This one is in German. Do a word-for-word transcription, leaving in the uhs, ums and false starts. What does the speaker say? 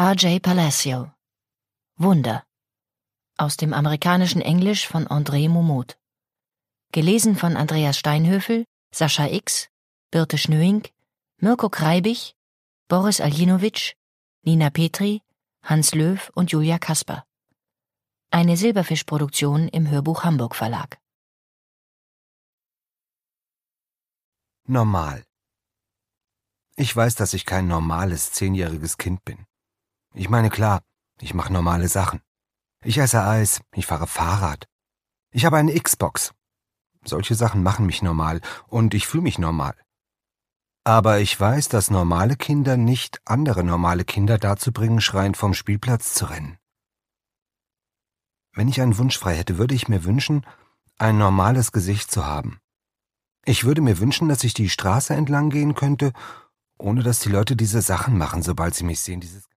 R J Palacio. Wunder. Aus dem amerikanischen Englisch von André Mumot. Gelesen von Andreas Steinhöfel, Sascha X., Birte Schnöing, Mirko Kreibich, Boris Aljinowitsch, Nina Petri, Hans Löw und Julia Kasper. Eine Silberfisch-Produktion im Hörbuch Hamburg Verlag. Normal. Ich weiß, dass ich kein normales zehnjähriges Kind bin. Ich meine, klar, ich mache normale Sachen. Ich esse Eis, ich fahre Fahrrad. Ich habe eine Xbox. Solche Sachen machen mich normal und ich fühle mich normal. Aber ich weiß, dass normale Kinder nicht andere normale Kinder dazu bringen, schreiend vom Spielplatz zu rennen. Wenn ich einen Wunsch frei hätte, würde ich mir wünschen, ein normales Gesicht zu haben. Ich würde mir wünschen, dass ich die Straße entlang gehen könnte, ohne dass die Leute diese Sachen machen, sobald sie mich sehen, dieses